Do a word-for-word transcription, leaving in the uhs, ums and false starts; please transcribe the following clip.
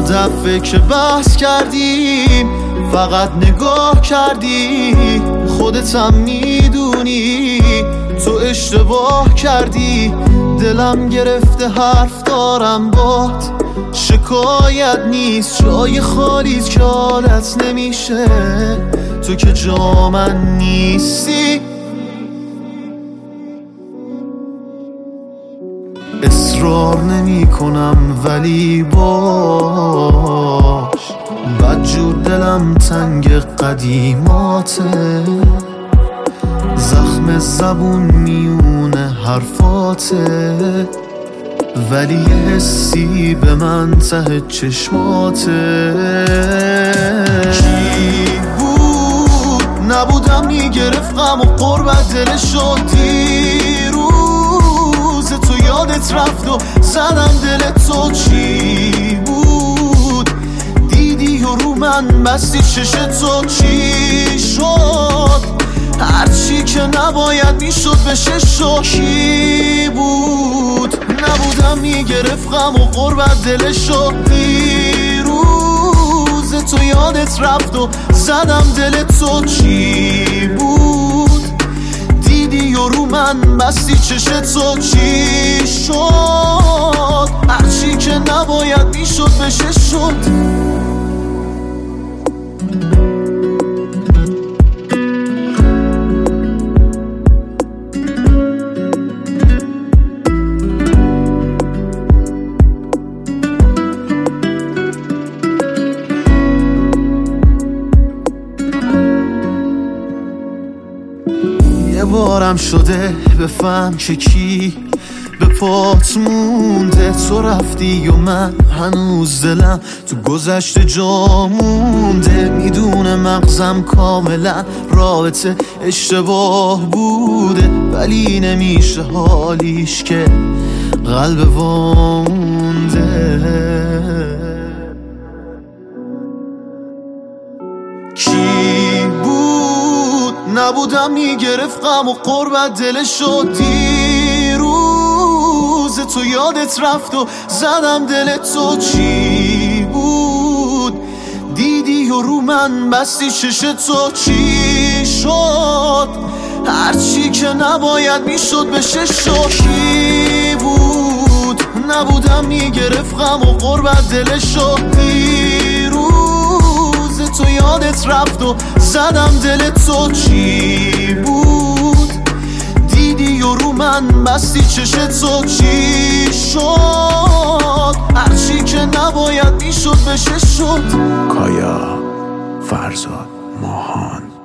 دفعه که بحث کردیم فقط نگاه کردی، خودتم میدونی تو اشتباه کردی. دلم گرفته حرف دارم بات، شکایت نیست جای خالیت که حالت نمیشه، تو که جا من نیستی. اصرار نمی کنم ولی باش، بدجور دلم تنگ قدیماته، زخم زبون میونه حرفاته، ولی یه حسی به من ته چشماته. چی بود نبودم میگرفت غم و قربت دلشو، دیروز تو یادت رفت و زدم دلت تو. چی بود دیدی و رو من بستی چشت تو، چی شد هرچی که نباید میشد بشه شد. کی بود نبودم میگرفت غم و قربت دلشو، دیروز تو یادت رفت و زدم دلت تو. چی بود دیدی و رو من بستی چشت تو، چی شد هرچی که نباید میشد بشه شد. یه بارم شده بفهم که کی به پات مونده، تو رفتی و من هنوز دلم تو گذشته جا مونده. میدونه مغزم کاملا رابطه اشتباه بوده، ولی نمیشه حالیش که قلب وامونده. کی بود نبودم میگرفت غم و قربت دلشو، دیروز تو یادت رفت و زدم دلت تو. چی بود دیدی و رو من بستی چشت تو، چی شد هرچی که نباید میشد بشه شد. کی بود نبودم میگرفت غم و قربت دلشو، دیروز تو یادت رفت و زدم دلت تو. چی بود دیدی و رو من بستی چشت تو، چی شد هرچی که نباید میشد بشه شد. کایا فرزاد ماهان.